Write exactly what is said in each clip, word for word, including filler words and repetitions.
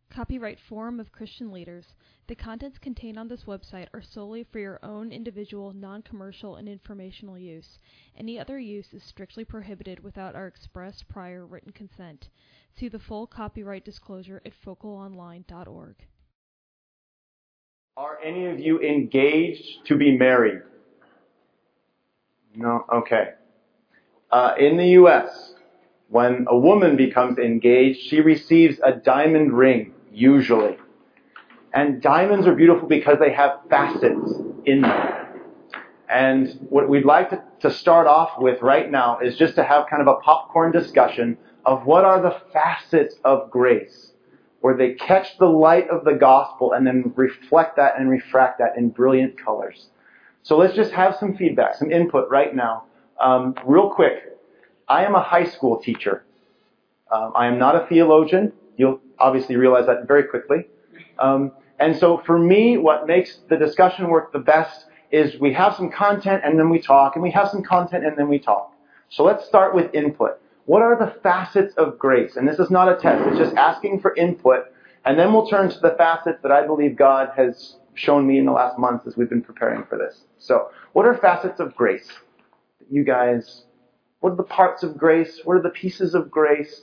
Copyright Forum of Christian Leaders. The contents contained on this website are solely for your own individual, non-commercial, and informational use. Any other use is strictly prohibited without our express prior written consent. See the full copyright disclosure at focal online dot org. Are any of you engaged to be married? No? Okay. Uh, in the U S, when a woman becomes engaged, she receives a diamond ring, usually. And diamonds are beautiful because they have facets in them. And what we'd like to, to start off with right now is just to have kind of a popcorn discussion of what are the facets of grace, where they catch the light of the gospel and then reflect that and refract that in brilliant colors. So let's just have some feedback, some input right now. Um, real quick, I am a high school teacher. Um, I am not a theologian. You'll obviously realize that very quickly. Um, and so for me, what makes the discussion work the best is we have some content and then we talk, and we have some content and then we talk. So let's start with input. What are the facets of grace? And this is not a test. It's just asking for input. And then we'll turn to the facets that I believe God has shown me in the last months as we've been preparing for this. So what are facets of grace? You guys, what are the parts of grace? What are the pieces of grace?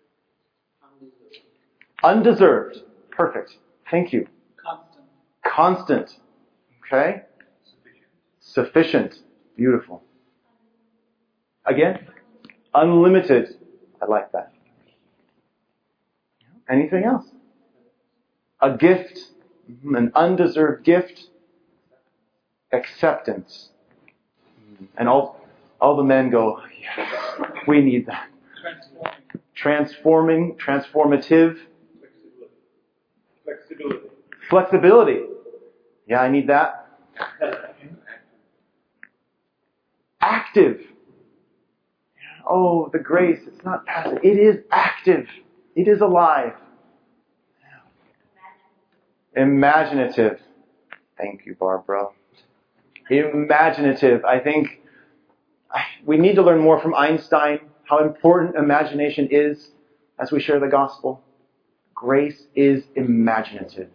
Undeserved. Perfect. Thank you. Constant. Constant. Okay. Sufficient. Sufficient. Beautiful. Again? Unlimited. I like that. Anything else? A gift. An undeserved gift. Acceptance. And all, all the men go, yes, we need that. Transforming. Transforming. Transformative. Flexibility. Flexibility. Yeah, I need that. Active. Oh, the grace. It's not passive. It is active. It is alive. Imaginative. Thank you, Barbara. Imaginative. I think we need to learn more from Einstein, how important imagination is as we share the gospel. Grace is imaginative.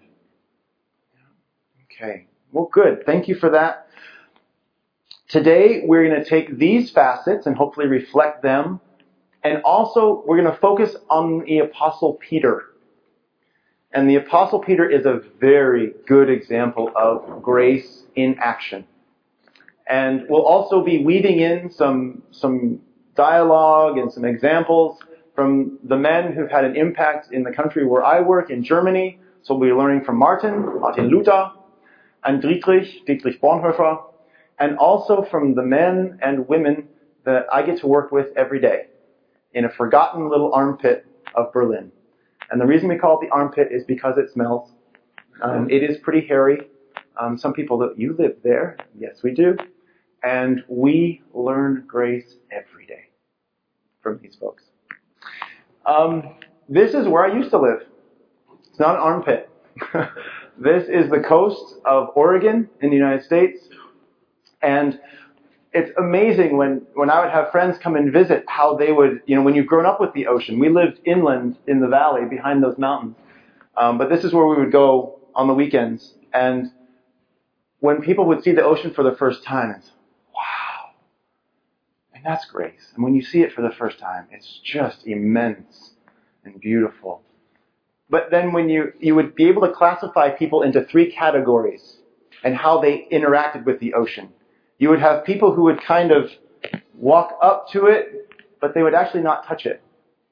Okay. Well, good. Thank you for that. Today, we're going to take these facets and hopefully reflect them. And also, we're going to focus on the Apostle Peter. And the Apostle Peter is a very good example of grace in action. And we'll also be weaving in some, some dialogue and some examples from the men who've had an impact in the country where I work, in Germany. So we'll be learning from Martin, Martin Luther, and Dietrich, Dietrich Bonhoeffer, and also from the men and women that I get to work with every day in a forgotten little armpit of Berlin. And the reason we call it the armpit is because it smells. Um, it is pretty hairy. Um, some people that you live there. Yes, we do. And we learn grace every day from these folks. Um, this is where I used to live. It's not an armpit. This is the coast of Oregon in the United States. And it's amazing when, when I would have friends come and visit how they would, you know, when you've grown up with the ocean. We lived inland in the valley behind those mountains. Um, but this is where we would go on the weekends. And when people would see the ocean for the first time, it's, wow. And that's grace. And when you see it for the first time, it's just immense and beautiful. But then when you, you would be able to classify people into three categories and how they interacted with the ocean. You would have people who would kind of walk up to it, but they would actually not touch it.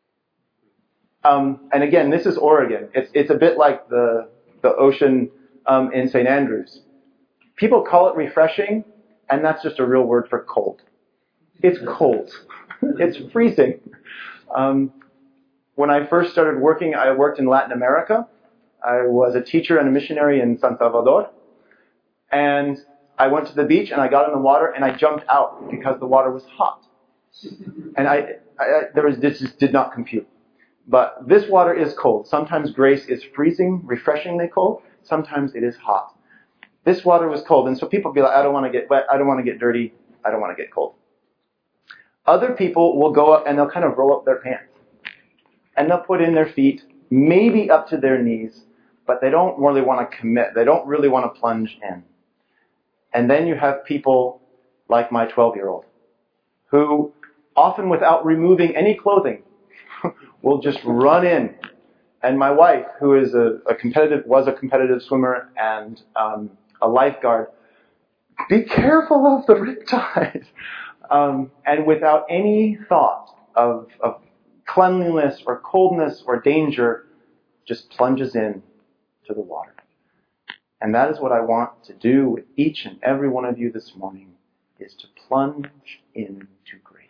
Um, and again, this is Oregon. It's it's a bit like the the ocean um, in Saint Andrews. People call it refreshing, and that's just a real word for cold. It's cold. It's freezing. Um, when I first started working, I worked in Latin America. I was a teacher and a missionary in San Salvador. And I went to the beach and I got in the water and I jumped out because the water was hot. And I, I there was this just did not compute. But this water is cold. Sometimes grace is freezing, refreshingly cold. Sometimes it is hot. This water was cold, and so people be like, I don't want to get wet, I don't want to get dirty, I don't want to get cold. Other people will go up and they'll kind of roll up their pants. And they'll put in their feet maybe up to their knees, but they don't really want to commit. They don't really want to plunge in. And then you have people like my twelve-year-old, who often without removing any clothing will just run in. And my wife, who is a, a competitive, was a competitive swimmer and um, a lifeguard, be careful of the riptide. Um, and without any thought of, of cleanliness or coldness or danger, just plunges in to the water. And that is what I want to do with each and every one of you this morning, is to plunge into grace.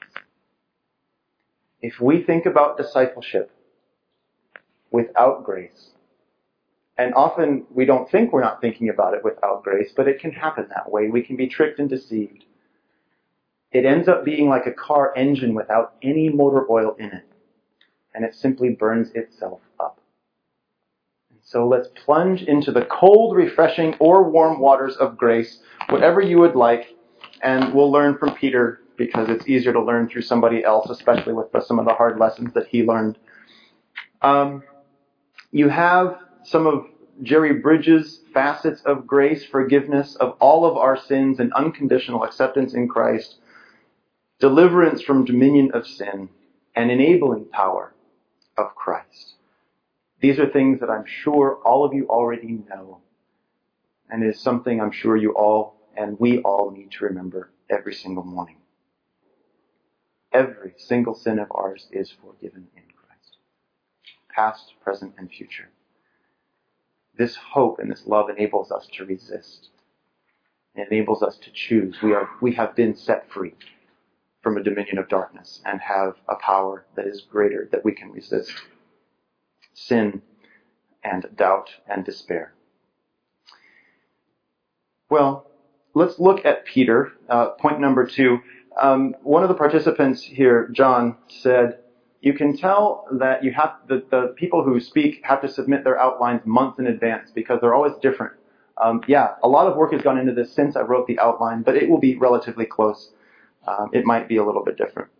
If we think about discipleship without grace, and often we don't think we're not thinking about it without grace, but it can happen that way. We can be tricked and deceived. It ends up being like a car engine without any motor oil in it, and it simply burns itself up. And so let's plunge into the cold, refreshing, or warm waters of grace, whatever you would like, and we'll learn from Peter, because it's easier to learn through somebody else, especially with the, some of the hard lessons that he learned. Um, you have some of Jerry Bridges' facets of grace, forgiveness of all of our sins and unconditional acceptance in Christ, deliverance from dominion of sin, and enabling power of Christ. These are things that I'm sure all of you already know, and is something I'm sure you all and we all need to remember every single morning. Every single sin of ours is forgiven in Christ, past, present, and future. This hope and this love enables us to resist. It enables us to choose. We are, we have been set free from a dominion of darkness and have a power that is greater, that we can resist sin and doubt and despair. Well, let's look at Peter. Uh, point number two. Um, one of the participants here, John, said, you can tell that you have the, the people who speak have to submit their outlines months in advance because they're always different. Um, yeah, a lot of work has gone into this since I wrote the outline, but it will be relatively close. Um, it might be a little bit different.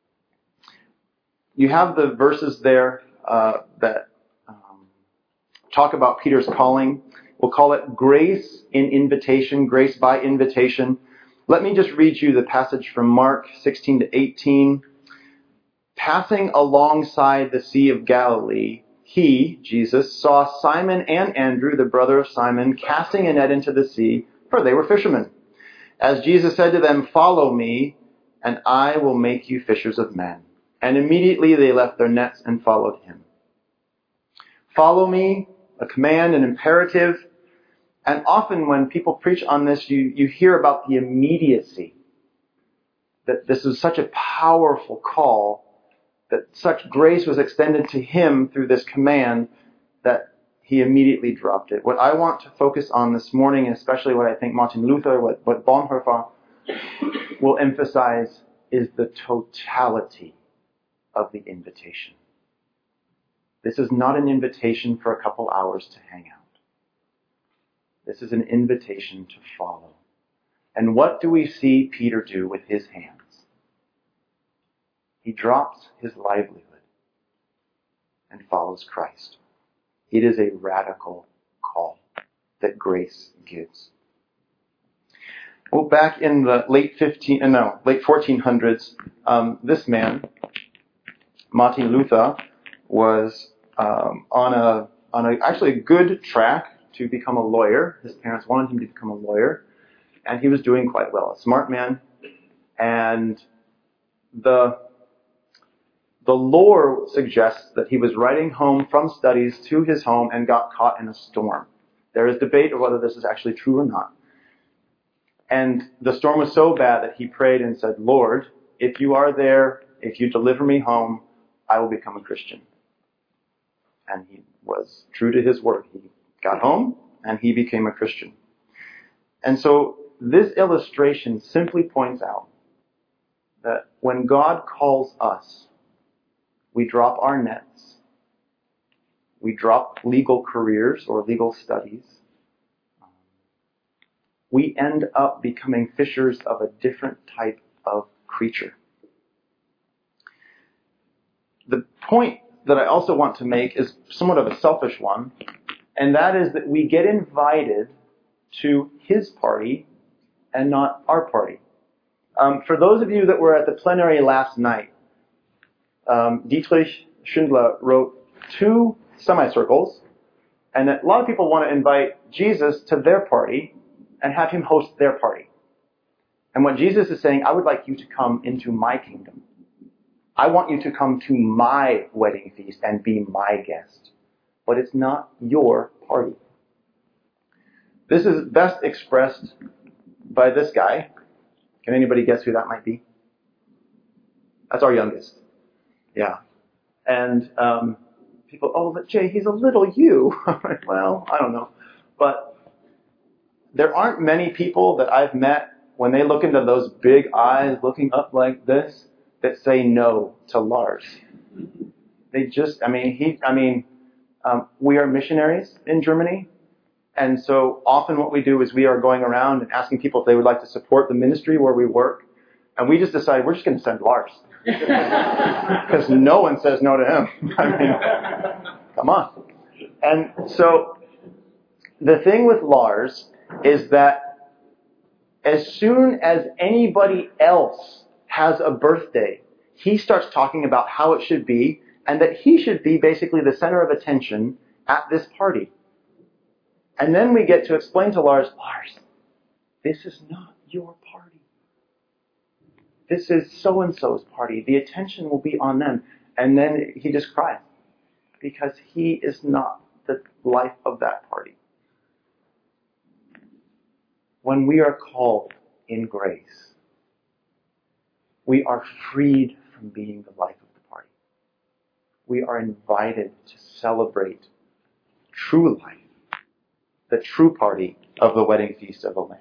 You have the verses there uh, that um, talk about Peter's calling. We'll call it grace in invitation, grace by invitation. Let me just read you the passage from Mark sixteen to eighteen. Passing alongside the Sea of Galilee, he, Jesus, saw Simon and Andrew, the brother of Simon, casting a net into the sea, for they were fishermen. As Jesus said to them, "Follow me, and I will make you fishers of men." And immediately they left their nets and followed him. Follow me, a command, an imperative. And often when people preach on this, you, you hear about the immediacy. That this is such a powerful call, that such grace was extended to him through this command that he immediately dropped it. What I want to focus on this morning, and especially what I think Martin Luther, what, what Bonhoeffer will emphasize, is the totality of the invitation. This is not an invitation for a couple hours to hang out. This is an invitation to follow. And what do we see Peter do with his hands? He drops his livelihood and follows Christ. It is a radical call that grace gives. Well, back in the late fifteen, no, late fourteen hundreds, um, this man, Martin Luther, was um, on a on a actually a good track to become a lawyer. His parents wanted him to become a lawyer, and he was doing quite well. A smart man, and the the lore suggests that he was riding home from studies to his home and got caught in a storm. There is debate of whether this is actually true or not. And the storm was so bad that he prayed and said, "Lord, if you are there, if you deliver me home, I will become a Christian." And he was true to his word. He got home and he became a Christian. And so this illustration simply points out that when God calls us, we drop our nets, we drop legal careers or legal studies. We end up becoming fishers of a different type of creature. The point that I also want to make is somewhat of a selfish one, and that is that we get invited to his party and not our party. Um, for those of you that were at the plenary last night, um, Dietrich Schindler wrote two semicircles, and that a lot of people want to invite Jesus to their party and have him host their party. And what Jesus is saying, I would like you to come into my kingdom. I want you to come to my wedding feast and be my guest. But it's not your party. This is best expressed by this guy. Can anybody guess who that might be? That's our youngest. Yeah. And um, people, oh, but Jay, he's a little you. Well, I don't know. But there aren't many people that I've met when they look into those big eyes looking up like this that say no to Lars. They just, I mean, he, I mean, um, we are missionaries in Germany. And so often what we do is we are going around and asking people if they would like to support the ministry where we work. And we just decide we're just going to send Lars. Because no one says no to him. I mean, come on. And so the thing with Lars is that as soon as anybody else has a birthday, he starts talking about how it should be and that he should be basically the center of attention at this party. And then we get to explain to Lars, Lars, this is not your party. This is so-and-so's party. The attention will be on them. And then he just cries because he is not the life of that party. When we are called in grace, we are freed from being the life of the party. We are invited to celebrate true life, the true party of the wedding feast of the Lamb.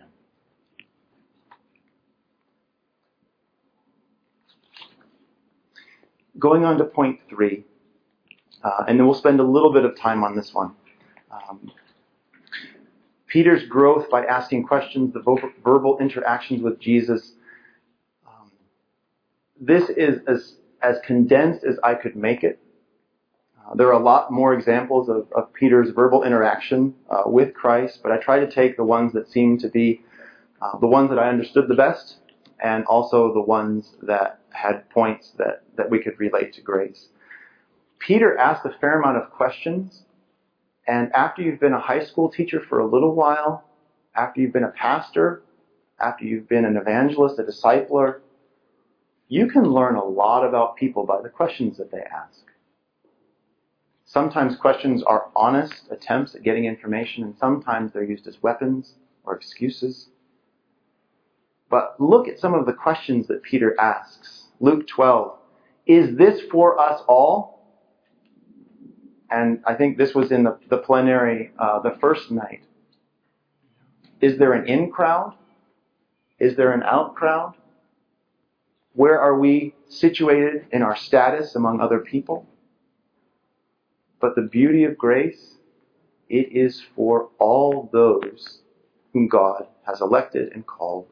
Going on to point three, uh, and then we'll spend a little bit of time on this one. Um, Peter's growth by asking questions, the vo- verbal interactions with Jesus. Um, this is as, as condensed as I could make it. Uh, there are a lot more examples of, of Peter's verbal interaction uh, with Christ, but I try to take the ones that seem to be uh, the ones that I understood the best, and also the ones that had points that, that we could relate to grace. Peter asked a fair amount of questions, and after you've been a high school teacher for a little while, after you've been a pastor, after you've been an evangelist, a discipler, you can learn a lot about people by the questions that they ask. Sometimes questions are honest attempts at getting information, and sometimes they're used as weapons or excuses. But look at some of the questions that Peter asks. Luke twelve, is this for us all? And I think this was in the, the plenary uh, the first night. Is there an in crowd? Is there an out crowd? Where are we situated in our status among other people? But the beauty of grace, it is for all those whom God has elected and called.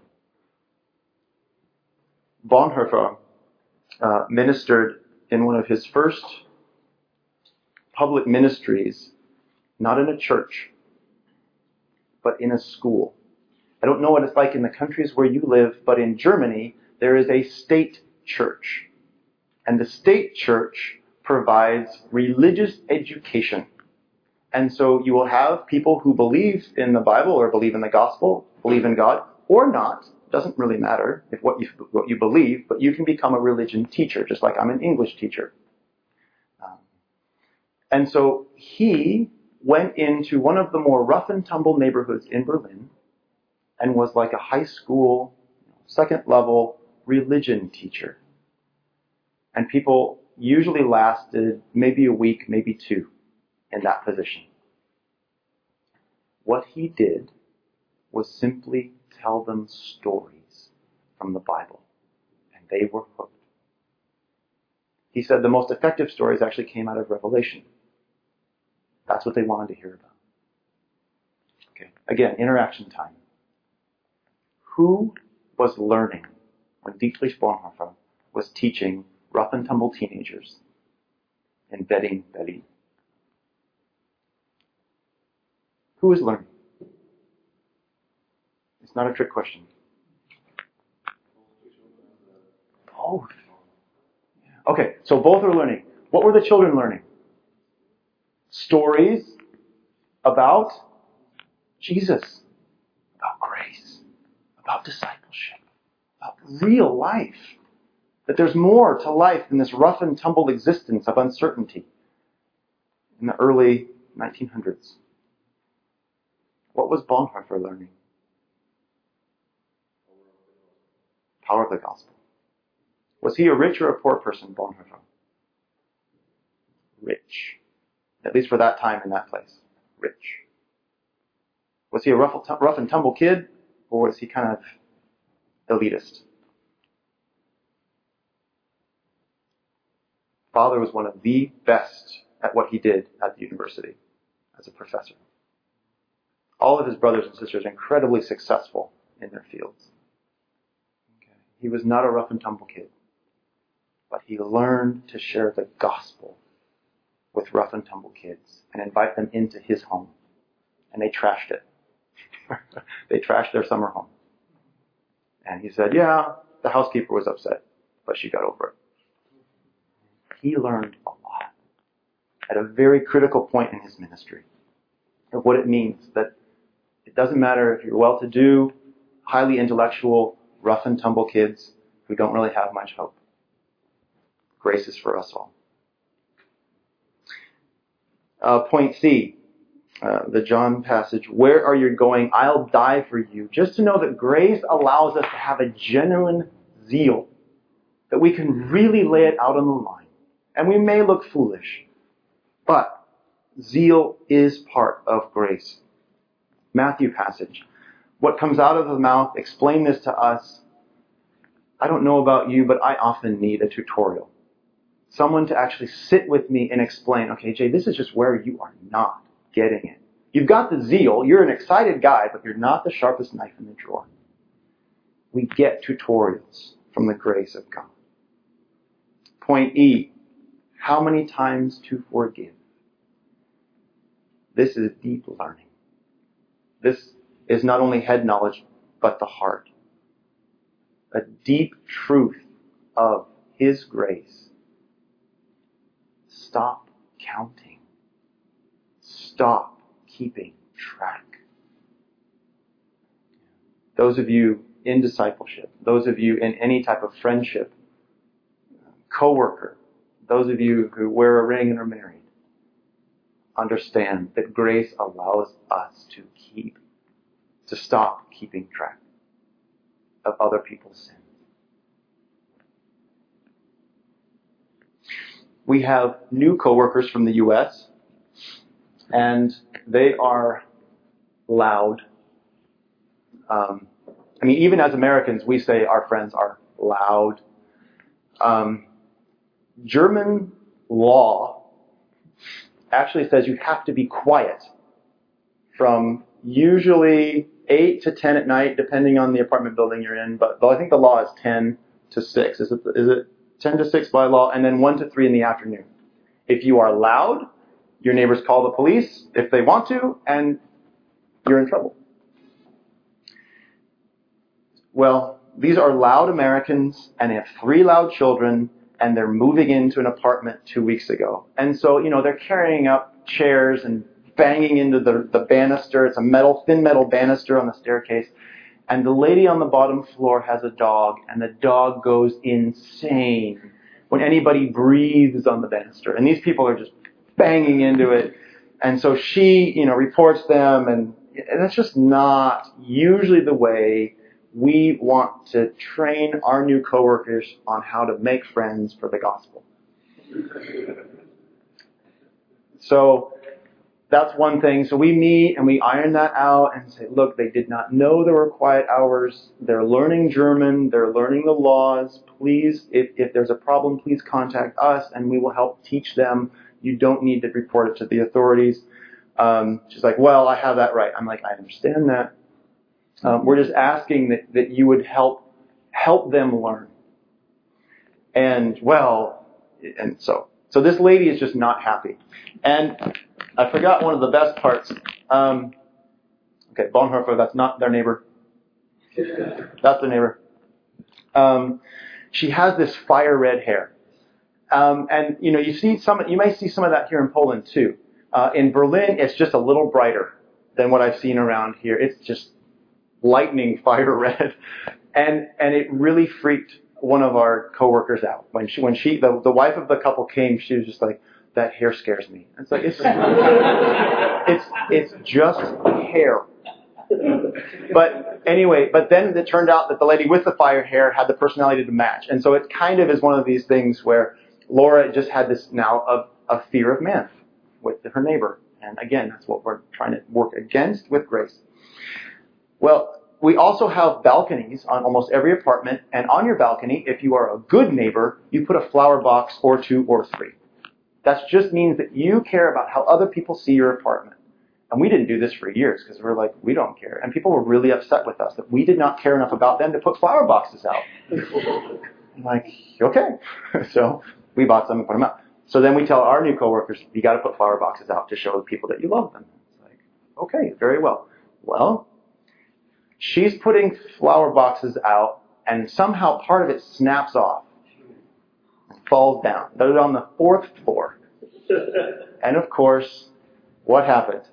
Bonhoeffer uh, ministered in one of his first public ministries, not in a church, but in a school. I don't know what it's like in the countries where you live, but in Germany, there is a state church. And the state church provides religious education. And so you will have people who believe in the Bible or believe in the gospel, believe in God, or not. Doesn't really matter if what you what you believe, but you can become a religion teacher, just like I'm an English teacher. Um, and so he went into one of the more rough and tumble neighborhoods in Berlin and was like a high school, second level religion teacher. And people usually lasted maybe a week, maybe two in that position. What he did was simply tell them stories from the Bible, and they were hooked. He said the most effective stories actually came out of Revelation. That's what they wanted to hear about. Okay. Again, interaction time. Who was learning when Dietrich Bonhoeffer was teaching rough and tumble teenagers and betting Betty. Who is learning? It's not a trick question. Both. Okay, so both are learning. What were the children learning? Stories about Jesus, about grace, about discipleship, about real life. That there's more to life than this rough and tumble existence of uncertainty in the early nineteen hundreds. What was Bonhoeffer learning? Power of the gospel. Was he a rich or a poor person, Bonhoeffer? Rich. At least for that time in that place. Rich. Was he a rough, rough and tumble kid, or was he kind of elitist? Father was one of the best at what he did at the university as a professor. All of his brothers and sisters are incredibly successful in their fields. Okay. He was not a rough and tumble kid, but he learned to share the gospel with rough and tumble kids and invite them into his home. And they trashed it. They trashed their summer home. And he said, yeah, the housekeeper was upset, but she got over it. He learned a lot at a very critical point in his ministry of what it means that it doesn't matter if you're well-to-do, highly intellectual, rough and tumble kids who don't really have much hope. Grace is for us all. Uh, point C, uh, the John passage, where are you going? I'll die for you. Just to know that grace allows us to have a genuine zeal, that we can really lay it out on the line. And we may look foolish, but zeal is part of grace. Matthew passage. What comes out of the mouth, explain this to us. I don't know about you, but I often need a tutorial. Someone to actually sit with me and explain, okay, Jay, this is just where you are not getting it. You've got the zeal, you're an excited guy, but you're not the sharpest knife in the drawer. We get tutorials from the grace of God. Point E. How many times to forgive? This is deep learning. This is not only head knowledge, but the heart. A deep truth of His grace. Stop counting. Stop keeping track. Those of you in discipleship, those of you in any type of friendship, co-worker, those of you who wear a ring and are married, understand that grace allows us to keep, to stop keeping track of other people's sins. We have new coworkers from the U S, and they are loud. Um, I mean, even as Americans, we say our friends are loud. Um, German law actually says you have to be quiet from usually eight to ten at night, depending on the apartment building you're in. But I think the law is ten to six. Is it, is it ten to six by law? And then one to three in the afternoon. If you are loud, your neighbors call the police if they want to, and you're in trouble. Well, these are loud Americans, and they have three loud children, and they're moving into an apartment two weeks ago. And so, you know, they're carrying up chairs and banging into the, the banister. It's a metal, thin metal banister on the staircase. And the lady on the bottom floor has a dog, and the dog goes insane when anybody breathes on the banister. And these people are just banging into it. And so she, you know, reports them, and, and that's just not usually the way we want to train our new coworkers on how to make friends for the gospel. So that's one thing. So we meet and we iron that out and say, look, they did not know there were quiet hours. They're learning German. They're learning the laws. Please, if, if there's a problem, please contact us and we will help teach them. You don't need to report it to the authorities. Um, she's like, well, I have that right. I'm like, I understand that. Um, we're just asking that, that you would help help them learn. And, well, and so So this lady is just not happy. And I forgot one of the best parts. Um, okay, Bonhoeffer, that's not their neighbor. That's their neighbor. Um, she has this fire red hair. Um, and, you know, you see some, you may see some of that here in Poland too. Uh, in Berlin, it's just a little brighter than what I've seen around here. It's just lightning fire red. And, and it really freaked one of our coworkers out. When she, when she, the, the wife of the couple came, she was just like, that hair scares me. It's like, it's, it's, it's just hair. But anyway, but then it turned out that the lady with the fire hair had the personality to match. And so it kind of is one of these things where Laura just had this now of a fear of man with her neighbor. And again, that's what we're trying to work against with grace. Well, we also have balconies on almost every apartment. And on your balcony, if you are a good neighbor, you put a flower box or two or three. That just means that you care about how other people see your apartment. And we didn't do this for years because we're like, we don't care. And people were really upset with us that we did not care enough about them to put flower boxes out. I'm like, okay. So we bought some and put them out. So then we tell our new coworkers, you got to put flower boxes out to show the people that you love them. It's like, okay, very well. Well, she's putting flower boxes out and somehow part of it snaps off. Falls down. They're on the fourth floor. And of course, what happened?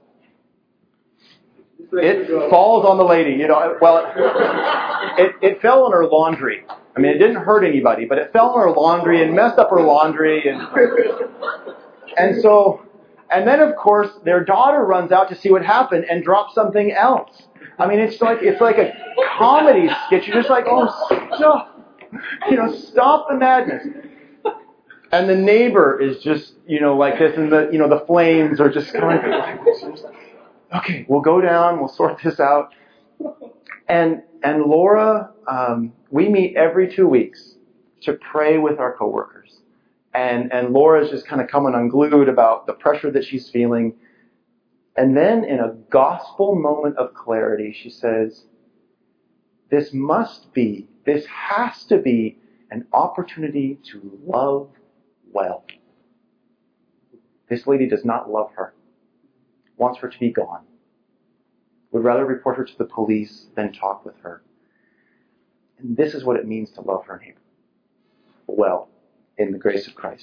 It falls on the lady. You know, well, it, it fell on her laundry. I mean, it didn't hurt anybody, but it fell on her laundry and messed up her laundry. And, and so, and then of course, their daughter runs out to see what happened and drops something else. I mean, it's like, it's like a comedy sketch. You're just like, oh, stop. You know, stop the madness. And the neighbor is just, you know, like this, and the, you know, the flames are just going like this. Okay, we'll go down, we'll sort this out. And and Laura, um, we meet every two weeks to pray with our coworkers. And and Laura's just kind of coming unglued about the pressure that she's feeling. And then in a gospel moment of clarity, she says, this must be, this has to be an opportunity to love well. This lady does not love her, wants her to be gone, would rather report her to the police than talk with her. And this is what it means to love her neighbor well in the grace of Christ.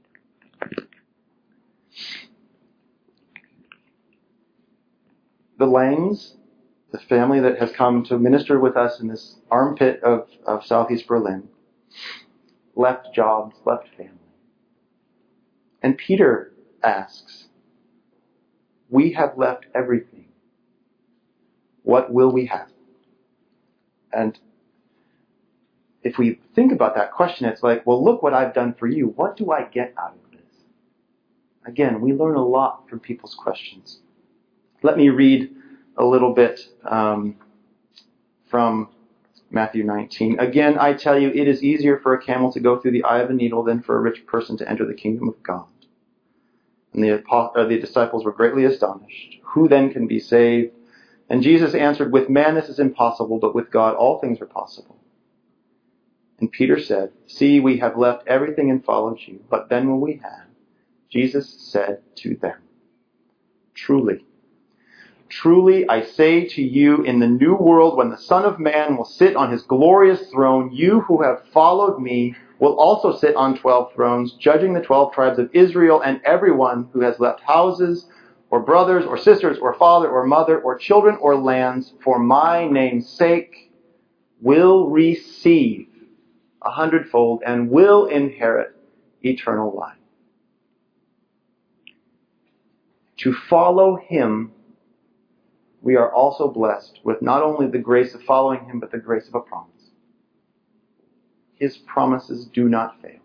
The Langs, the family that has come to minister with us in this armpit of, of Southeast Berlin, left jobs, left family. And Peter asks, we have left everything. What will we have? And if we think about that question, it's like, well, look what I've done for you. What do I get out of this? Again, we learn a lot from people's questions. Let me read a little bit um, from Matthew nineteen. Again, I tell you, it is easier for a camel to go through the eye of a needle than for a rich person to enter the kingdom of God. And the, uh, the disciples were greatly astonished. Who then can be saved? And Jesus answered, with man this is impossible, but with God all things are possible. And Peter said, see, we have left everything and followed you. But then will we have? Jesus said to them, truly, truly, I say to you, in the new world, when the Son of Man will sit on his glorious throne, you who have followed me will also sit on twelve thrones, judging the twelve tribes of Israel, and everyone who has left houses, or brothers, or sisters, or father, or mother, or children, or lands, for my name's sake, will receive a hundredfold and will inherit eternal life. To follow him, we are also blessed with not only the grace of following him, but the grace of a promise. His promises do not fail.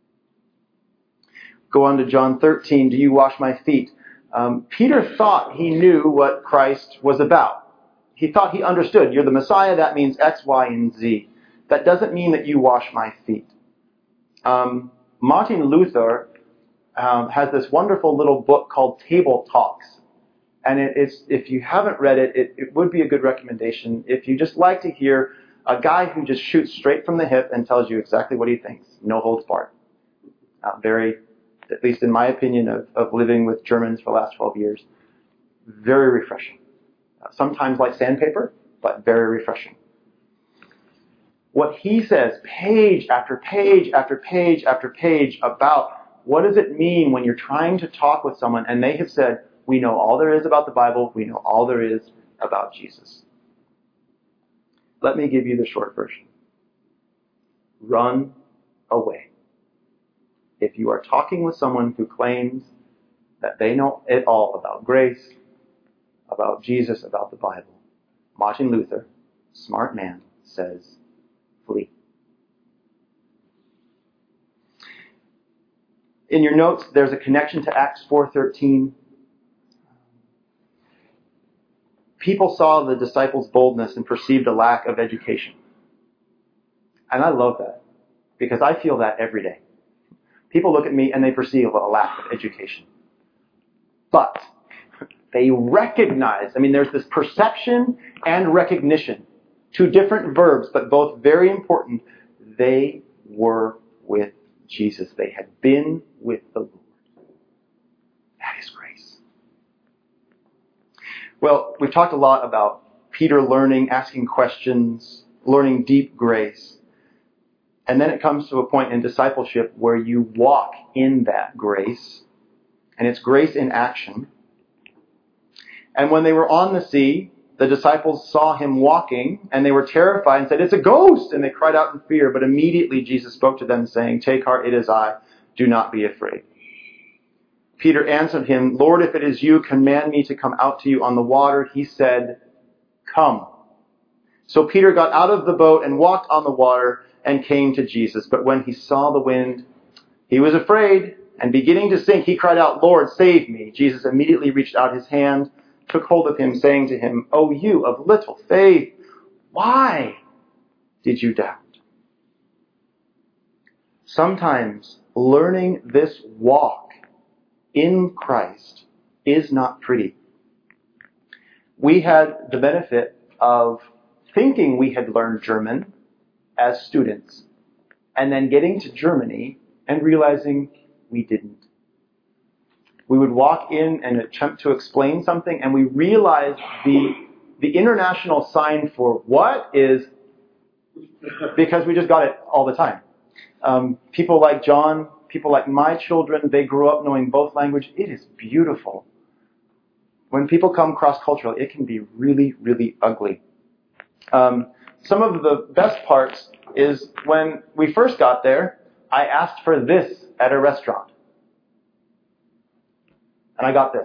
Go on to John thirteen. Do you wash my feet? Um, Peter thought he knew what Christ was about. He thought he understood. You're the Messiah. That means X, Y, and Z. That doesn't mean that you wash my feet. Um, Martin Luther um, has this wonderful little book called Table Talks. And it, it's, if you haven't read it, it, it would be a good recommendation. If you just like to hear a guy who just shoots straight from the hip and tells you exactly what he thinks. No holds barred. Uh, very at least in my opinion, of, of living with Germans for the last twelve years. Very refreshing. Uh, sometimes like sandpaper, but very refreshing. What he says, page after page after page after page, about what does it mean when you're trying to talk with someone and they have said, we know all there is about the Bible, we know all there is about Jesus. Let me give you the short version. Run away. If you are talking with someone who claims that they know it all about grace, about Jesus, about the Bible, Martin Luther, smart man, says, flee. In your notes, there's a connection to Acts four thirteen. People saw the disciples' boldness and perceived a lack of education. And I love that, because I feel that every day. People look at me and they perceive a lack of education. But they recognize, I mean, there's this perception and recognition. Two different verbs, but both very important. They were with Jesus. They had been with the Lord. That is grace. Well, we've talked a lot about Peter learning, asking questions, learning deep grace. And then it comes to a point in discipleship where you walk in that grace. And it's grace in action. And when they were on the sea, the disciples saw him walking, and they were terrified and said, it's a ghost! And they cried out in fear. But immediately Jesus spoke to them, saying, take heart, it is I. Do not be afraid. Peter answered him, Lord, if it is you, command me to come out to you on the water. He said, come. So Peter got out of the boat and walked on the water and came to Jesus. But when he saw the wind, he was afraid, and beginning to sink, he cried out, Lord, save me. Jesus immediately reached out his hand, took hold of him, saying to him, O you of little faith, why did you doubt? Sometimes learning this walk in Christ is not pretty. We had the benefit of thinking we had learned German as students, and then getting to Germany and realizing we didn't. We would walk in and attempt to explain something, and we realized the the international sign for what is, because we just got it all the time. Um, people like John, people like my children, they grew up knowing both languages. It is beautiful. When people come cross-culturally, it can be really, really ugly. Um, some of the best parts is when we first got there, I asked for this at a restaurant. And I got this.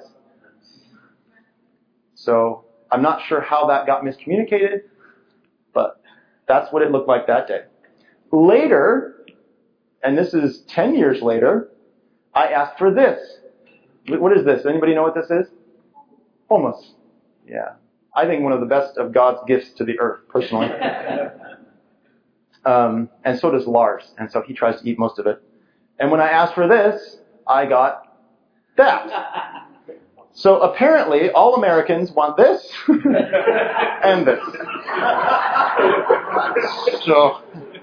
So I'm not sure how that got miscommunicated, but that's what it looked like that day. Later, and this is ten years later, I asked for this. What is this? Anybody know what this is? Hummus. Yeah. I think one of the best of God's gifts to the earth, personally. um, and so does Lars, and so he tries to eat most of it. And when I asked for this, I got that. So apparently, all Americans want this and this. So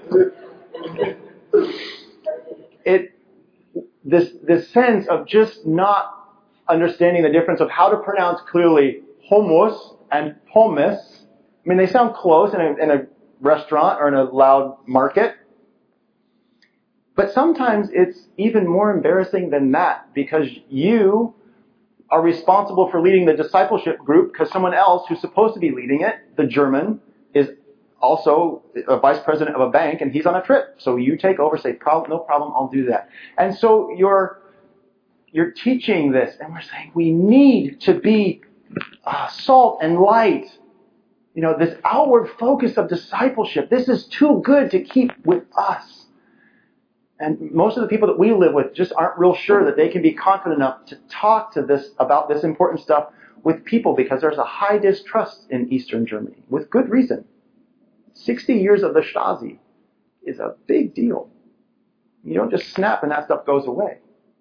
it this this sense of just not understanding the difference of how to pronounce clearly hummus and pommes. I mean, they sound close in a, in a restaurant or in a loud market. But sometimes it's even more embarrassing than that, because you are responsible for leading the discipleship group because someone else who's supposed to be leading it, the German, is also a vice president of a bank, and he's on a trip. So you take over, say, Pro- no problem, I'll do that. And so you're you're teaching this, and we're saying we need to be uh, salt and light. You know, this outward focus of discipleship, this is too good to keep with us. And most of the people that we live with just aren't real sure that they can be confident enough to talk to this about this important stuff with people, because there's a high distrust in Eastern Germany, with good reason. sixty years of the Stasi is a big deal. You don't just snap and that stuff goes away.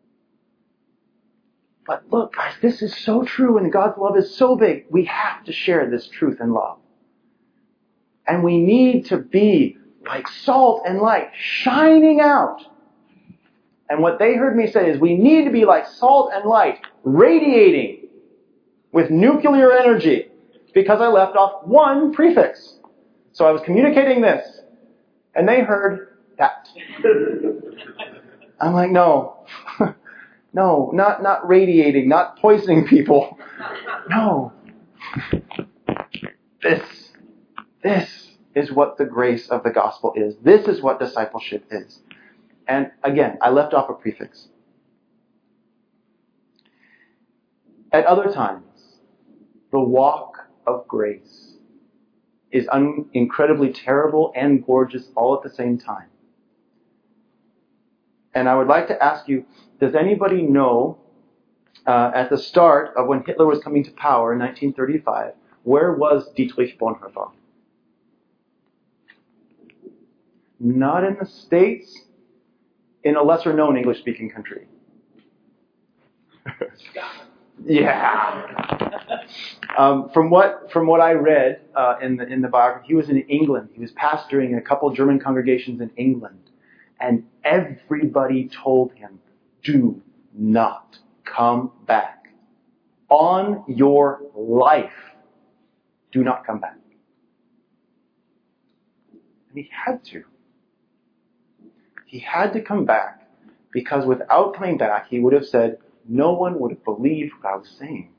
But look, guys, this is so true, and God's love is so big. We have to share this truth and love. And we need to be like salt and light, shining out And what they heard me say is we need to be like salt and light, radiating with nuclear energy, because I left off one prefix. So I was communicating this, and they heard that. I'm like, no, no, not, not radiating, not poisoning people. No. This, this is what the grace of the gospel is. This is what discipleship is. And again, I left off a prefix. At other times, the walk of grace is un- incredibly terrible and gorgeous all at the same time. And I would like to ask you, does anybody know, uh, at the start of when Hitler was coming to power in nineteen thirty-five, where was Dietrich Bonhoeffer? Not in the States, in a lesser-known English-speaking country. Yeah. Um, from what from what I read uh, in the in the biography, he was in England. He was pastoring a couple of German congregations in England, and everybody told him, "Do not come back. On your life, do not come back." And he had to. He had to come back because without coming back, he would have said, no one would have believed what I was saying.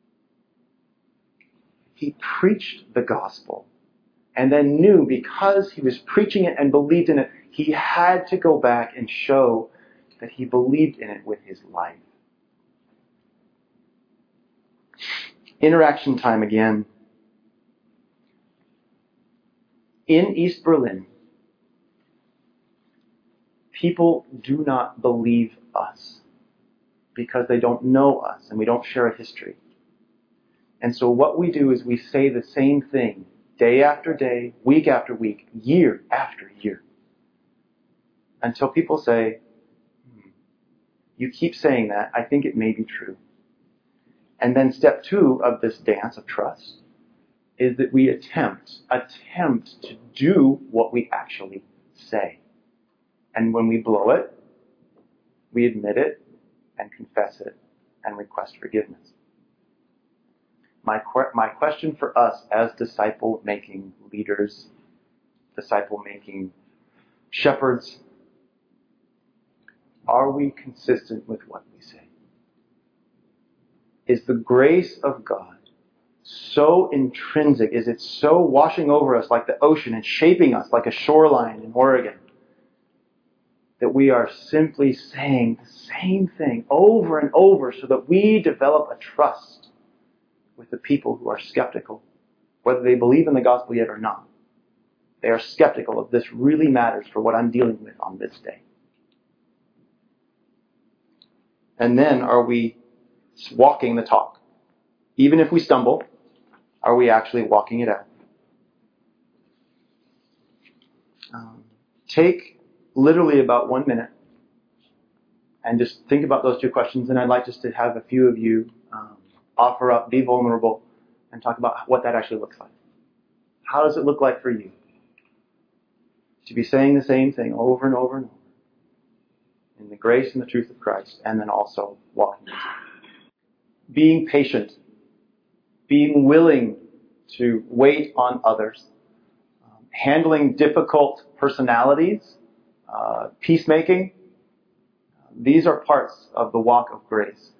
He preached the gospel and then knew because he was preaching it and believed in it, he had to go back and show that he believed in it with his life. Interaction time again. In East Berlin, people do not believe us because they don't know us and we don't share a history. And so what we do is we say the same thing day after day, week after week, year after year, until people say, hmm, you keep saying that, I think it may be true. And then step two of this dance of trust is that we attempt, attempt to do what we actually say. And when we blow it, we admit it and confess it and request forgiveness. My, my question for us as disciple-making leaders, disciple-making shepherds, are we consistent with what we say? Is the grace of God so intrinsic? Is it so washing over us like the ocean and shaping us like a shoreline in Oregon that we are simply saying the same thing over and over so that we develop a trust with the people who are skeptical, whether they believe in the gospel yet or not? They are skeptical if this really matters for what I'm dealing with on this day. And then are we walking the talk? Even if we stumble, are we actually walking it out? Um, take literally about one minute and just think about those two questions. And I'd like just to have a few of you um, offer up, be vulnerable, and talk about what that actually looks like. How does it look like for you to be saying the same thing over and over and over in the grace and the truth of Christ, and then also walking it out? Being patient, being willing to wait on others, um, handling difficult personalities, uh, peacemaking. These are parts of the walk of grace.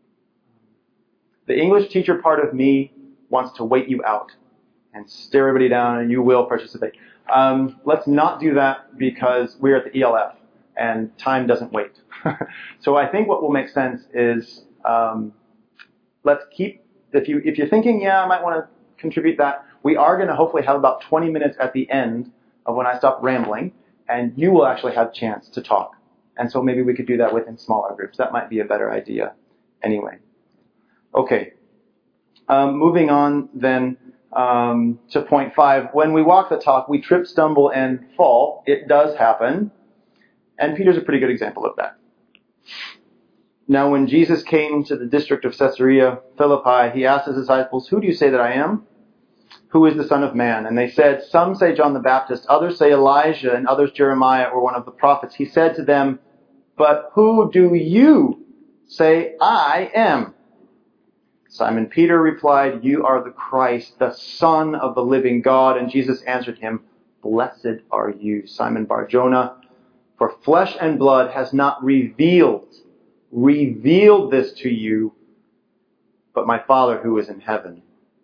The English teacher part of me wants to wait you out and stare everybody down and you will participate. Um, let's not do that because we're at the E L F and time doesn't wait. So I think what will make sense is um, let's keep, if, you, if you're thinking, yeah, I might want to contribute that, we are going to hopefully have about twenty minutes at the end of when I stop rambling, and you will actually have a chance to talk. And so maybe we could do that within smaller groups. That might be a better idea anyway. Okay. Um, moving on then um, to point five. When we walk the talk, we trip, stumble, and fall. It does happen. And Peter's a pretty good example of that. Now, when Jesus came to the district of Caesarea Philippi, he asked his disciples, "Who do you say that I am? Who is the Son of Man?" And they said, "Some say John the Baptist, others say Elijah, and others Jeremiah or one of the prophets." He said to them, But who do you say I am?" Simon Peter replied, "You are the Christ, the Son of the living God." And Jesus answered him, "Blessed are you, Simon Bar-Jonah, for flesh and blood has not revealed, revealed this to you, but my Father who is in heaven."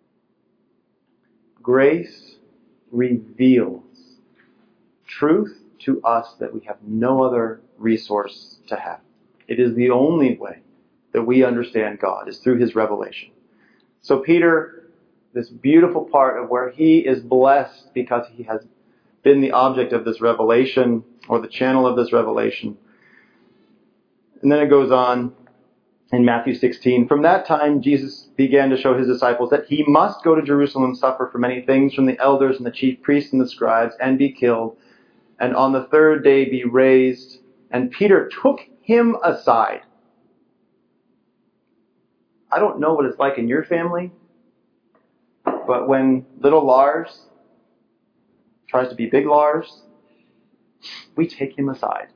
Grace reveals truth to us that we have no other resource to have. It is the only way that we understand God, is through his revelation. So Peter, this beautiful part of where he is blessed because he has been the object of this revelation, or the channel of this revelation. And then it goes on in Matthew sixteen. From that time, Jesus began to show his disciples that he must go to Jerusalem and suffer for many things from the elders and the chief priests and the scribes, and be killed, and on the third day be raised. And Peter took him aside. I don't know what it's like in your family, but when little Lars tries to be big Lars, we take him aside.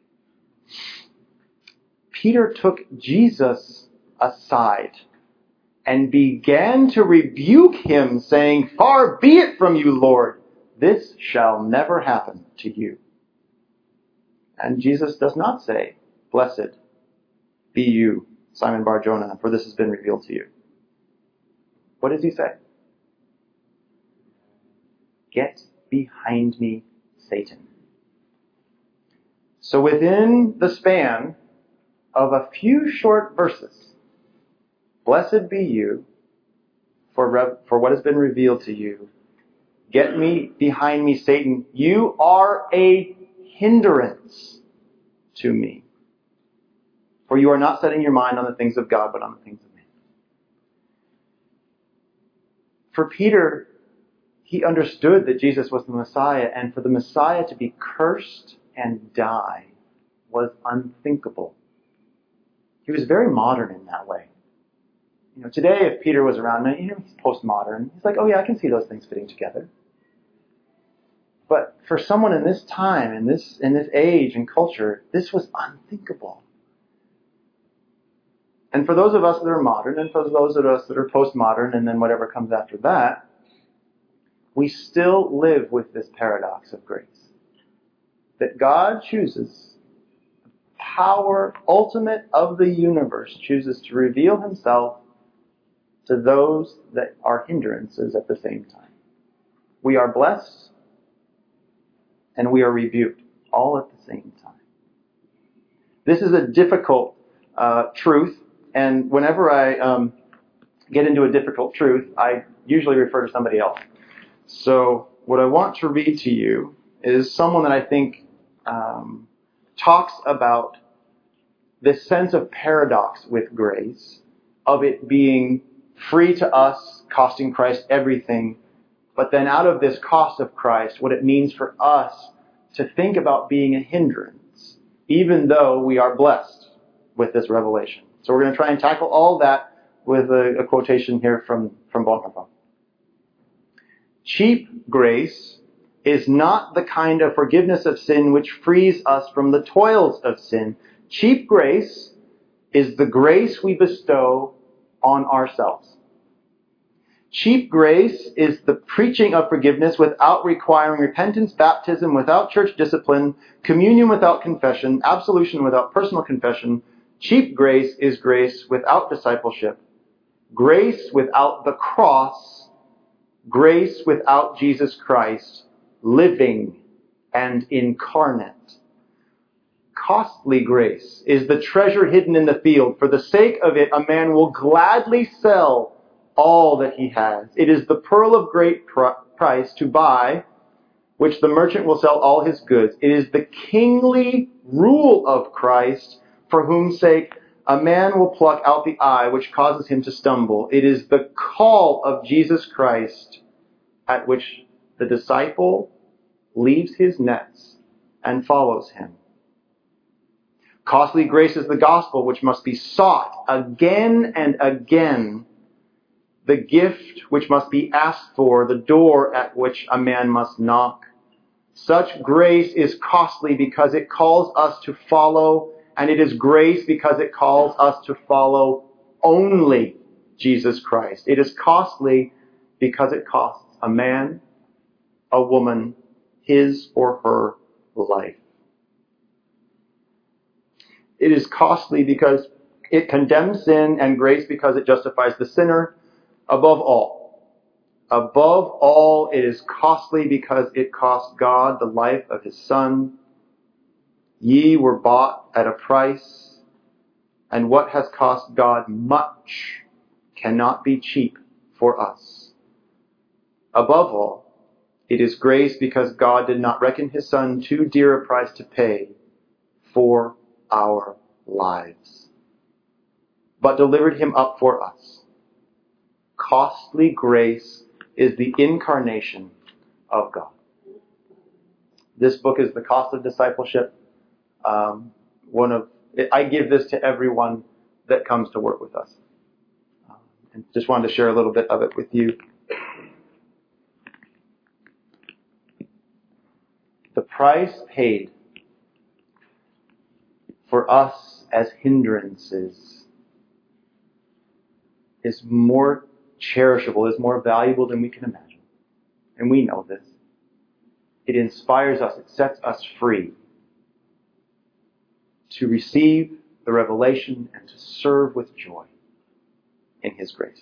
Peter took Jesus aside and began to rebuke him, saying, "Far be it from you, Lord. This shall never happen to you." And Jesus does not say, "Blessed be you, Simon Bar-Jonah, for this has been revealed to you." What does he say? "Get behind me, Satan." So within the span of a few short verses, "Blessed be you for, rev- for what has been revealed to you. Get me behind me, Satan. You are a hindrance to me. For you are not setting your mind on the things of God, but on the things of man." For Peter, he understood that Jesus was the Messiah, and for the Messiah to be cursed and die was unthinkable. He was very modern in that way. You know, today, if Peter was around, you know, he's postmodern. He's like, "Oh yeah, I can see those things fitting together." But for someone in this time, in this in this age and culture, this was unthinkable. And for those of us that are modern, and for those of us that are postmodern, and then whatever comes after that, we still live with this paradox of grace. That God chooses, the power ultimate of the universe, chooses to reveal himself to those that are hindrances at the same time. We are blessed and we are rebuked all at the same time. This is a difficult uh, truth, and whenever I um, get into a difficult truth, I usually refer to somebody else. So what I want to read to you is someone that I think um, talks about this sense of paradox with grace, of it being free to us, costing Christ everything, but then out of this cost of Christ, what it means for us to think about being a hindrance, even though we are blessed with this revelation. So we're going to try and tackle all that with a, a quotation here from, from Bonhoeffer. "Cheap grace is not the kind of forgiveness of sin which frees us from the toils of sin. Cheap grace is the grace we bestow on ourselves. Cheap grace is the preaching of forgiveness without requiring repentance, baptism without church discipline, communion without confession, absolution without personal confession. Cheap grace is grace without discipleship, grace without the cross, grace without Jesus Christ, living and incarnate. Costly grace is the treasure hidden in the field. For the sake of it, a man will gladly sell all that he has. It is the pearl of great pr- price to buy, which the merchant will sell all his goods. It is the kingly rule of Christ, for whose sake a man will pluck out the eye which causes him to stumble. It is the call of Jesus Christ, at which the disciple leaves his nets and follows him. Costly grace is the gospel, which must be sought again and again, the gift which must be asked for, the door at which a man must knock. Such grace is costly because it calls us to follow And it is grace because it calls us to follow only Jesus Christ. It is costly because it costs a man, a woman, his or her life. It is costly because it condemns sin, and grace because it justifies the sinner. Above all, above all, it is costly because it cost God the life of his Son. Ye were bought at a price, and what has cost God much cannot be cheap for us. Above all, it is grace because God did not reckon his Son too dear a price to pay for our lives, but delivered him up for us. Costly grace is the incarnation of God. This book is The Cost of Discipleship. Um, one of I give this to everyone that comes to work with us. Um, and just wanted to share a little bit of it with you. The price paid for us as hindrances is more cherishable, is more valuable than we can imagine. And we know this. It inspires us, it sets us free to receive the revelation and to serve with joy in his grace.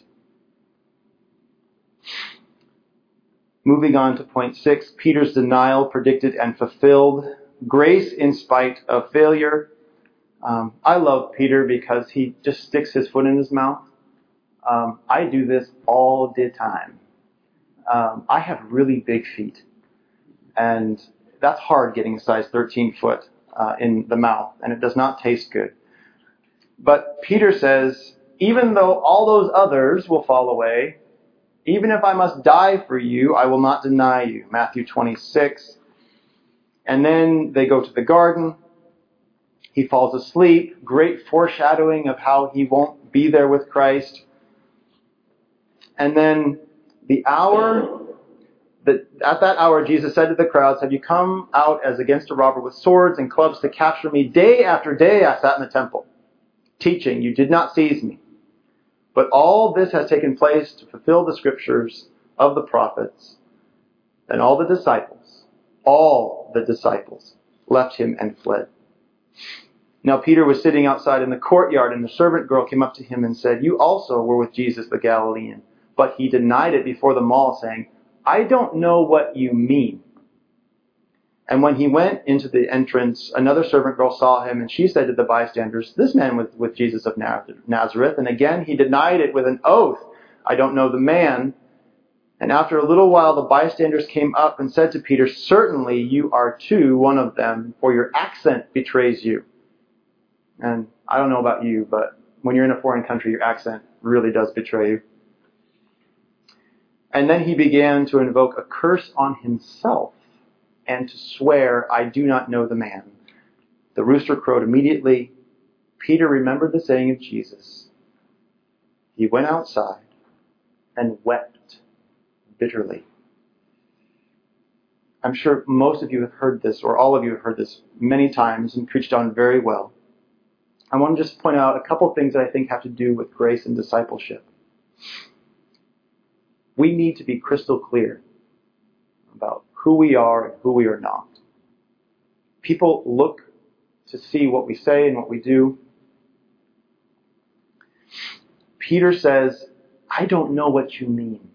Moving on to point six, Peter's denial predicted and fulfilled. Grace in spite of failure. Um, I love Peter because he just sticks his foot in his mouth. Um, I do this all the time. Um, I have really big feet. And that's hard getting a size thirteen foot uh, in the mouth. And it does not taste good. But Peter says, even though all those others will fall away, even if I must die for you, I will not deny you. Matthew twenty-six. And then they go to the garden. He falls asleep. Great foreshadowing of how he won't be there with Christ. And then the hour, that at that hour Jesus said to the crowds, have you come out as against a robber with swords and clubs to capture me? Day after day I sat in the temple, teaching. You did not seize me. But all this has taken place to fulfill the scriptures of the prophets. And all the disciples, all the disciples left him and fled. Now Peter was sitting outside in the courtyard, and the servant girl came up to him and said, you also were with Jesus the Galilean. But he denied it before them all, saying, I don't know what you mean. And when he went into the entrance, another servant girl saw him, and she said to the bystanders, this man was with Jesus of Nazareth. And again he denied it with an oath, I don't know the man. And after a little while the bystanders came up and said to Peter, certainly you are too one of them, for your accent betrays you. And I don't know about you, but when you're in a foreign country, your accent really does betray you. And then he began to invoke a curse on himself and to swear, I do not know the man. The rooster crowed immediately. Peter remembered the saying of Jesus. He went outside and wept bitterly. I'm sure most of you have heard this, or all of you have heard this many times and preached on very well. I want to just point out a couple things that I think have to do with grace and discipleship. We need to be crystal clear about who we are and who we are not. People look to see what we say and what we do. Peter says, I don't know what you mean.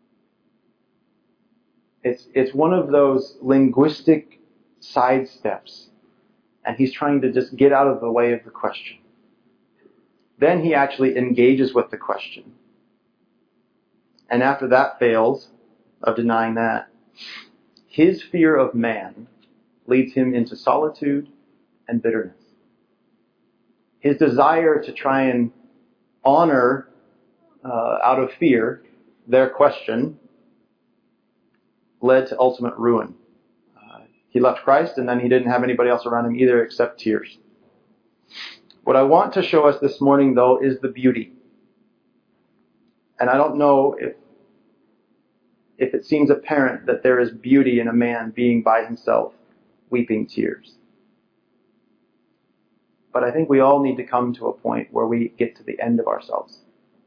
It's, it's one of those linguistic sidesteps, and he's trying to just get out of the way of the question. Then he actually engages with the question. And after that fails, of denying that, his fear of man leads him into solitude and bitterness. His desire to try and honor, uh, out of fear, their question led to ultimate ruin. Uh, he left Christ, and then he didn't have anybody else around him either except tears. What I want to show us this morning, though, is the beauty. And I don't know if if it seems apparent that there is beauty in a man being by himself, weeping tears. But I think we all need to come to a point where we get to the end of ourselves.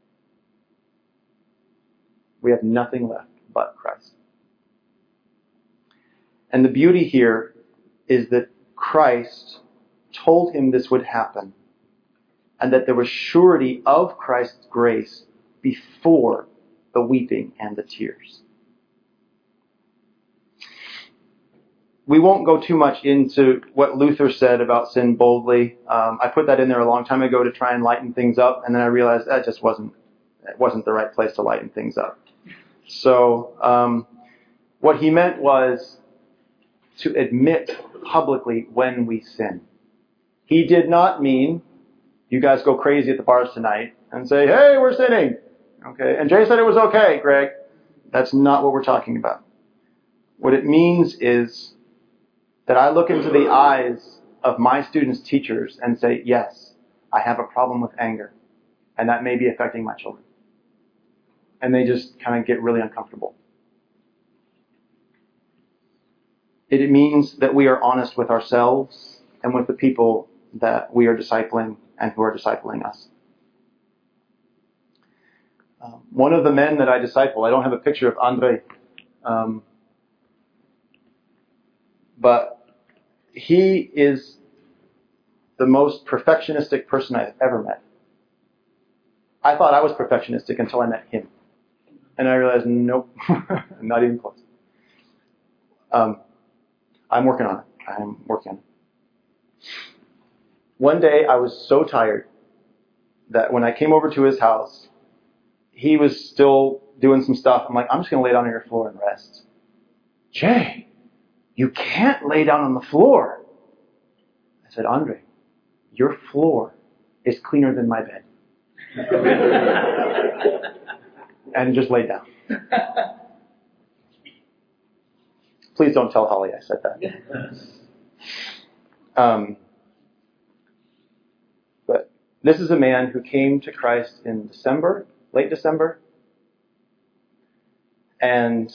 We have nothing left but Christ. And the beauty here is that Christ told him this would happen, and that there was surety of Christ's grace before the weeping and the tears. We won't go too much into what Luther said about sin boldly. Um, I put that in there a long time ago to try and lighten things up, and then I realized that just wasn't it wasn't the right place to lighten things up. So um, what he meant was to admit publicly when we sin. He did not mean you guys go crazy at the bars tonight and say, hey, we're sinning. Okay, and Jay said it was okay, Greg. That's not what we're talking about. What it means is that I look into the eyes of my students' teachers and say, yes, I have a problem with anger, and that may be affecting my children. And they just kind of get really uncomfortable. It means that we are honest with ourselves and with the people that we are discipling and who are discipling us. Um, one of the men that I disciple, I don't have a picture of Andre, um, but he is the most perfectionistic person I've ever met. I thought I was perfectionistic until I met him. And I realized, nope, not even close. Um, I'm working on it. I'm working on it. One day I was so tired that when I came over to his house, he was still doing some stuff. I'm like, I'm just going to lay down on your floor and rest. Jay, you can't lay down on the floor. I said, Andre, your floor is cleaner than my bed. And just laid down. Please don't tell Holly I said that. Um, but this is a man who came to Christ in December, late December, and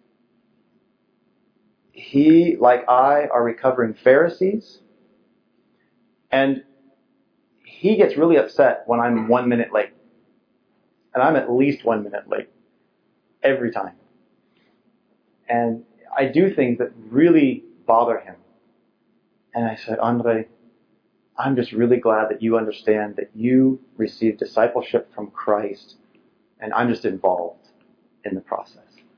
he, like I, are recovering Pharisees, and he gets really upset when I'm one minute late. And I'm at least one minute late every time. And I do things that really bother him. And I said, Andre, I'm just really glad that you understand that you received discipleship from Christ, and I'm just involved in the process.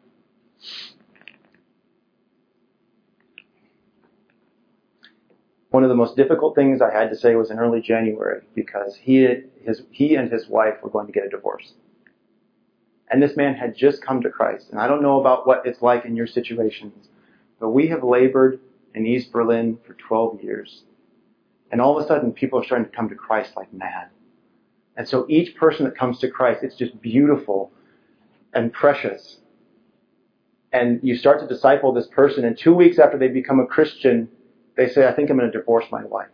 One of the most difficult things I had to say was in early January, because he, his, he and his wife were going to get a divorce. And this man had just come to Christ. And I don't know about what it's like in your situations, but we have labored in East Berlin for twelve years. And all of a sudden, people are starting to come to Christ like mad. And so each person that comes to Christ, it's just beautiful and precious. And you start to disciple this person, and two weeks after they become a Christian, they say, I think I'm going to divorce my wife.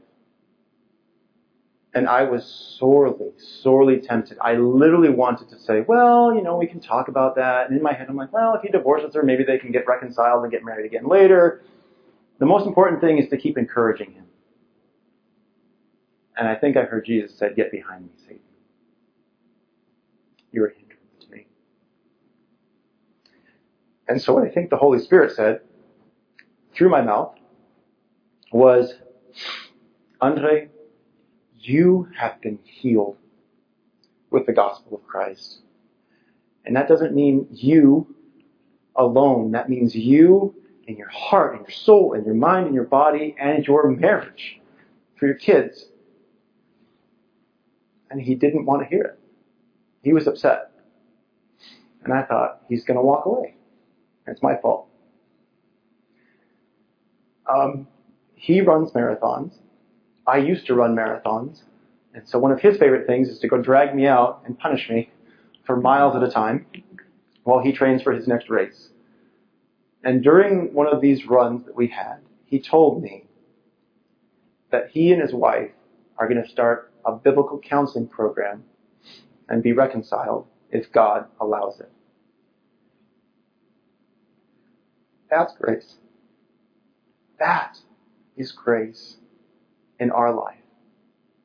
And I was sorely, sorely tempted. I literally wanted to say, well, you know, we can talk about that. And in my head, I'm like, well, if he divorces her, maybe they can get reconciled and get married again later. The most important thing is to keep encouraging him. And I think I heard Jesus said, get behind me, Satan. You're a hindrance to me. And so what I think the Holy Spirit said through my mouth was, Andre, you have been healed with the gospel of Christ. And that doesn't mean you alone. That means you and your heart and your soul and your mind and your body and your marriage for your kids. And he didn't want to hear it. He was upset. And I thought, he's going to walk away. It's my fault. Um, he runs marathons. I used to run marathons. And so one of his favorite things is to go drag me out and punish me for miles at a time while he trains for his next race. And during one of these runs that we had, he told me that he and his wife are going to start a biblical counseling program and be reconciled if God allows it. That's grace. That is grace in our life.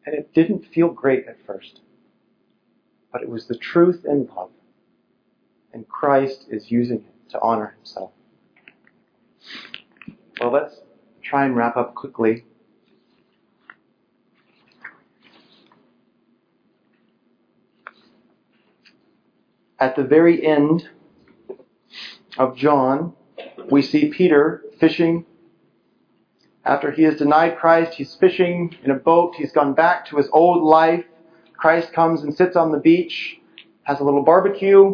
And it didn't feel great at first. But it was the truth in love. And Christ is using it to honor himself. Well, let's try and wrap up quickly. At the very end of John, we see Peter fishing. After he has denied Christ, he's fishing in a boat. He's gone back to his old life. Christ comes and sits on the beach, has a little barbecue,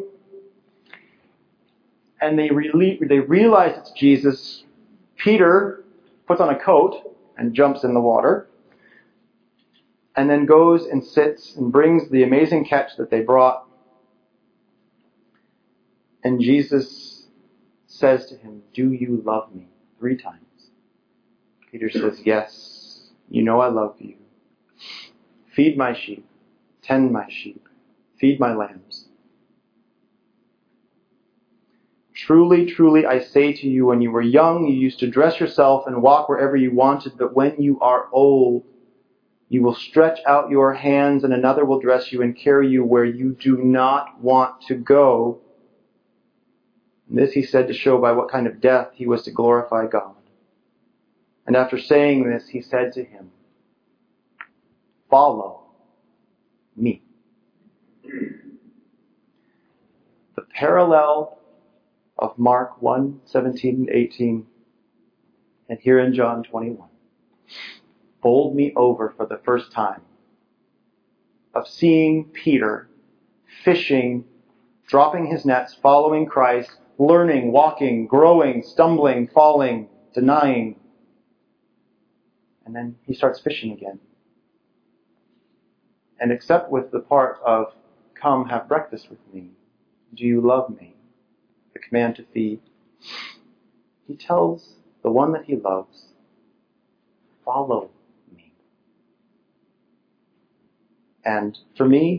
and they, re- they realize it's Jesus. Peter puts on a coat and jumps in the water, and then goes and sits and brings the amazing catch that they brought. And Jesus says to him, "Do you love me?" Three times. Peter says, "Yes, you know I love you. Feed my sheep, tend my sheep, feed my lambs. Truly, truly, I say to you, when you were young, you used to dress yourself and walk wherever you wanted, but when you are old, you will stretch out your hands and another will dress you and carry you where you do not want to go." And this he said to show by what kind of death he was to glorify God. And after saying this, he said to him, "Follow me." The parallel of Mark one, seventeen and eighteen, and here in John twenty-one, bowled me over for the first time of seeing Peter fishing, dropping his nets, following Christ, learning, walking, growing, stumbling, falling, denying. And then he starts fishing again. And except with the part of, "Come, have breakfast with me. Do you love me?" the command to feed, he tells the one that he loves, "Follow me." And for me,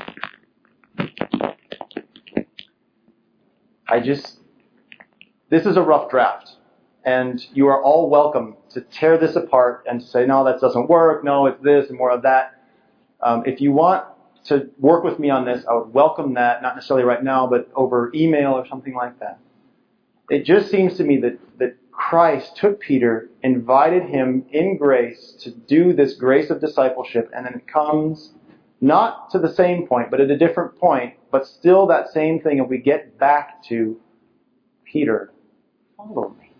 I just, this is a rough draft. And you are all welcome to tear this apart and to say, "No, that doesn't work. No, it's this and more of that." Um, if you want to work with me on this, I would welcome that, not necessarily right now, but over email or something like that. It just seems to me that, that Christ took Peter, invited him in grace to do this grace of discipleship, and then it comes not to the same point, but at a different point, but still that same thing, and we get back to Peter, "Follow me."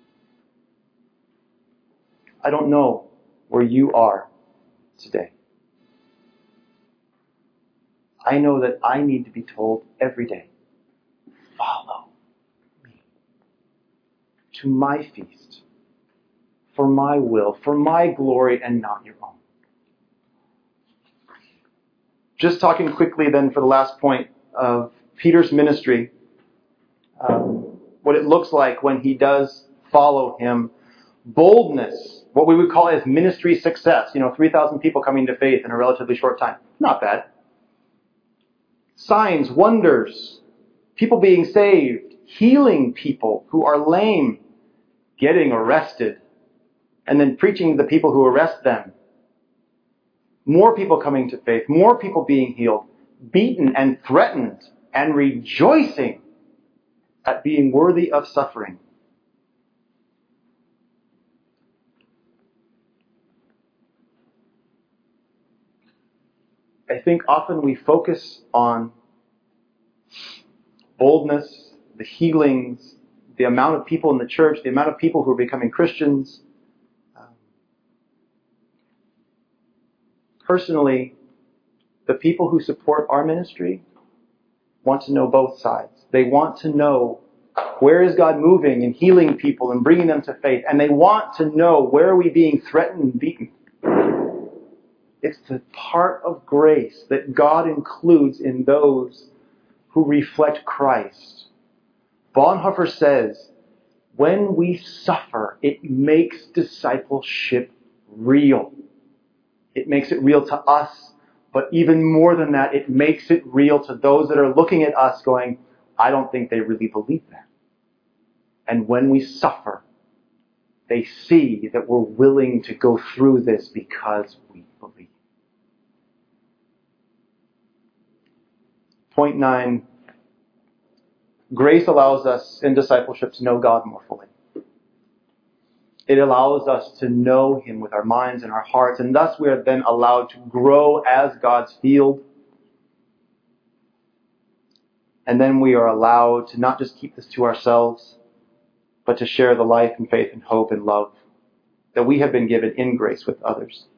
I don't know where you are today. I know that I need to be told every day, "Follow me to my feast, for my will, for my glory, and not your own." Just talking quickly then for the last point of Peter's ministry, um, what it looks like when he does follow him. Boldness, what we would call as ministry success. You know, three thousand people coming to faith in a relatively short time. Not bad. Signs, wonders, people being saved, healing people who are lame, getting arrested, and then preaching to the people who arrest them. More people coming to faith, more people being healed, beaten and threatened, and rejoicing at being worthy of suffering. I think often we focus on boldness, the healings, the amount of people in the church, the amount of people who are becoming Christians. Um, personally, the people who support our ministry want to know both sides. They want to know, where is God moving and healing people and bringing them to faith? And they want to know, where are we being threatened and beaten? It's the part of grace that God includes in those who reflect Christ. Bonhoeffer says, when we suffer, it makes discipleship real. It makes it real to us, but even more than that, it makes it real to those that are looking at us going, "I don't think they really believe that." And when we suffer, they see that we're willing to go through this because we believe. Point nine, grace allows us in discipleship to know God more fully. It allows us to know Him with our minds and our hearts, and thus we are then allowed to grow as God's field. And then we are allowed to not just keep this to ourselves, but to share the life and faith and hope and love that we have been given in grace with others.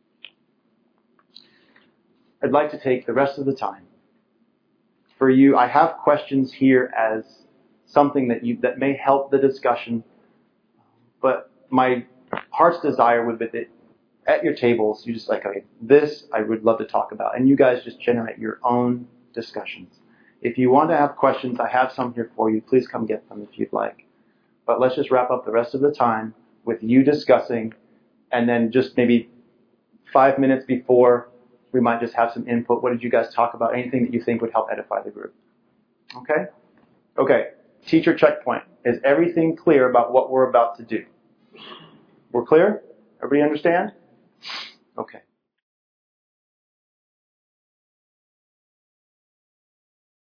I'd like to take the rest of the time for you. I have questions here as something that you that may help the discussion, but my heart's desire would be that at your tables, you just like, okay, this I would love to talk about. And you guys just generate your own discussions. If you want to have questions, I have some here for you. Please come get them if you'd like. But let's just wrap up the rest of the time with you discussing, and then just maybe five minutes before, we might just have some input. What did you guys talk about? Anything that you think would help edify the group? Okay? Okay. Teacher checkpoint. Is everything clear about what we're about to do? We're clear? Everybody understand? Okay.